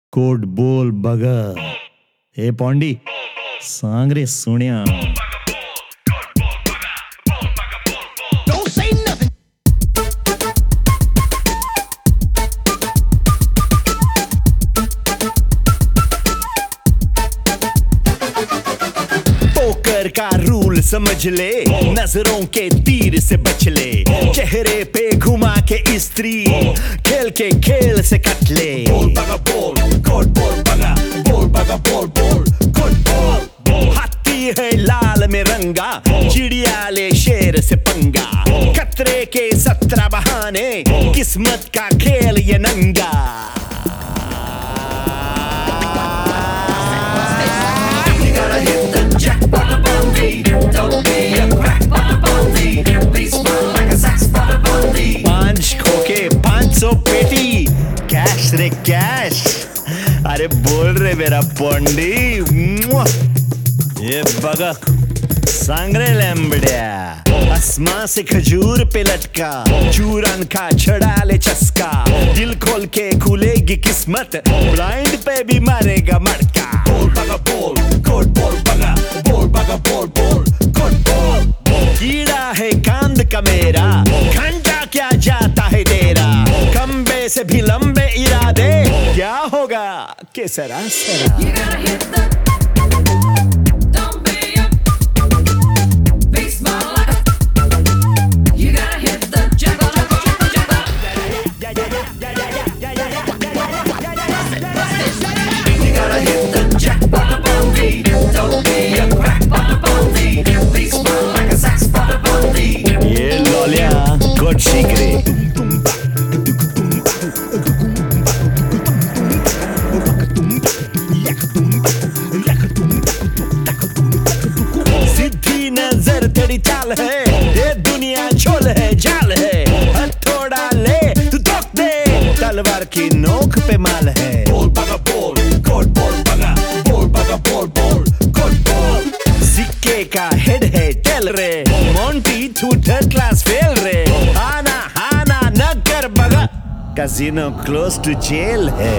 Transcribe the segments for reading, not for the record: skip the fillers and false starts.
Coat बोल बगा ए पौंडी सांग रे सुनिया पोकर का रूल समझ ले, नजरों के तीर से बच ले, चेहरे पे घुमा के स्त्री खेल के खेल से कट ले। बोल बगा बोल, कोट बोल बगा, बोल बगा बोल बोल, कोट बोल। हाथी है लाल में रंगा, चिड़िया ले शेर से पंगा, खतरे के 17 बहाने, किस्मत का खेल ये नंगा। पांच खोके 500 पेटी कैश रे कैश। अरे बोल रे मेरा पोंडी, ये बगा सांग रे लैम्बड़िया, आसमां से खजूर पे लटका, चूरन का छड़ा ले चस्का, दिल खोल के खुलेगी किस्मत, ब्लाइंड पे भी मारेगा मटका। बोल बगा बोल, कोट बोल बगा, बोल बगा बोल बोल, कोट बोल। कीड़ा है कांद का मेरा, घंटा क्या जाता है तेरा, खंबे से भी लंबे इरादे, क्या होगा के सरा सरा। ये लौलिया गुड सीक्रेट। सीधी नजर तेरी चाल है, ये दुनिया छोल है जाल है, हथौड़ा ले तू ठोक दे, तलवार की नोक पे माल है। बोल बगा बोल, कोट बोल बगा, बोल बगा बोल बोल, कोट बोल। सिक्के का हेड है टेल रे, मोंटी तू थर्ड क्लास फेल रे, आना हाना न कर बगा, कैसीनो क्लोज टू जेल है।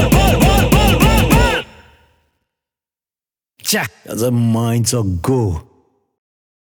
As a minds of go.